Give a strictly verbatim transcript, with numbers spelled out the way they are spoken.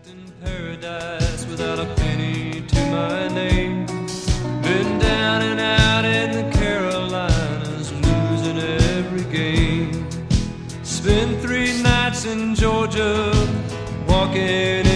in paradise without a penny to my name. Been down and out in the Carolinas, losing every game. Spent three nights in Georgia, walking